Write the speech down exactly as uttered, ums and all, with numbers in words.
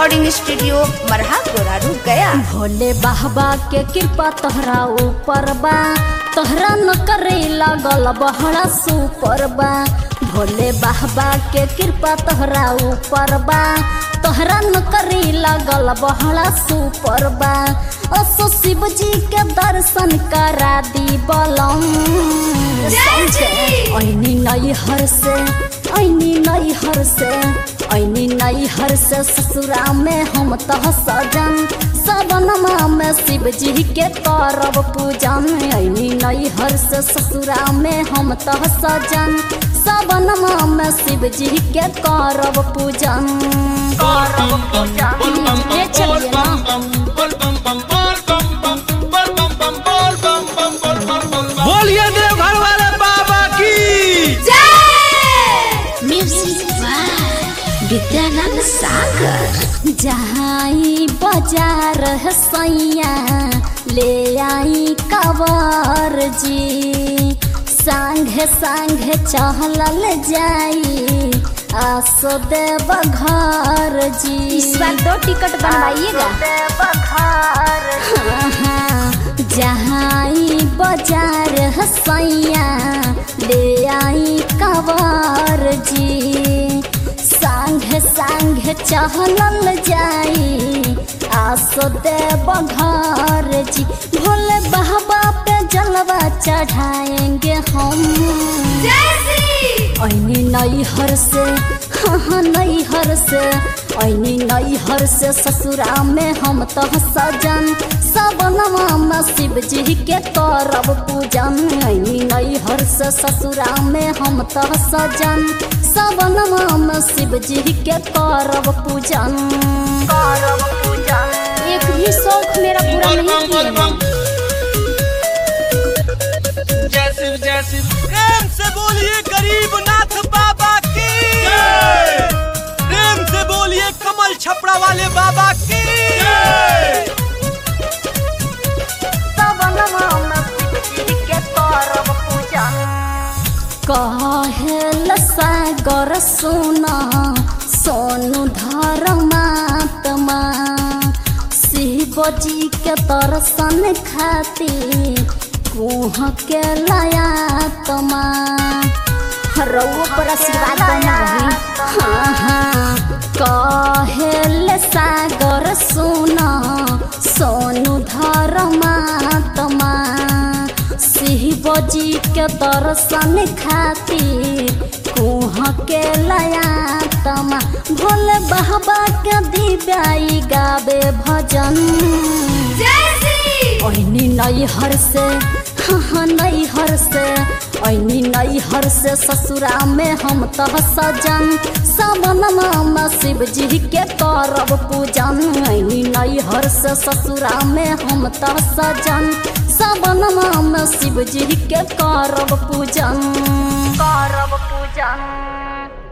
Recording studio मरहा गोरारू गया। भोले बाबा के कृपा तोहरा ऊपर बा, तोहरा न करे लागल बहरा सुपर बा। भोले बाबा के कृपा तोहरा ऊपर बा, तोहरा न करे लागल बहरा सुपर बा। असो शिव जी के दर्शन करा दी बलम, ऐनी नई हर से ऐनी नई हर से ऐनी नई हर से ससुरा में हम तह सजन, सबनमा में शिव जी के करब पूजन। ऐनी नई हर से ससुरा में हम तह सजन, सबनमा में शिव जी के करब पूजन करब पूजन। ये चलिए ना। बोलिए देवघर वाले बाबा की जय। म्यूजिक विद्यानंद सागर। जहाँ बाजार है सैया ले आई कवर जी, संगे संगे चहलल जाई आसो देव घर जी। इस बार दो टिकट बनवाइएगा। जहाँ बाजार है सैया ले आई कवर जी, संगे संगे चहलल जाई आसो देव घर जी। भोले बाबा पे जलवा चढ़ाएंगे हम, ऐनी नई हर से हाँ नई हर से ऐनी नई हर से ससुरा में हम तह सजन, सबनमा में शिव जी के करब पूजन। ऐनी नई हर से ससुरा में हम तह सजन, सबनमा में शिव जी के करब पूजन करब पूजन। एक भी शौक मेरा पूरा नहीं किया। जय शिव जय शिव। प्रेम से बोलिए गरीब नाथ बाबा की, प्रेम से बोलिए कमल छपरा वाले बाबा की। कहल सागर सोना सोनू धर्मात्मा, शिव जी के दर्शन खातिर कुह के लयात्मा। रउआ पर आशीर्वाद बनाही। हाँ हाँ कहल सागर सोना सोनू धर्मात्मा, शिव जी के दर्शन खातिर कुह के लयात्मा। भोले बाबा के दिव्याई गावे भजन, ऐनी नई हर से हाँ नई हर से ऐनी नई हर से ससुरा में हम तह सजन, सबनमा में शिव जी के करब पूजन। ऐनी नई हर से ससुरा में हम तह सजन, सबनमा में शिव जी के करब पूजन करब पूजन।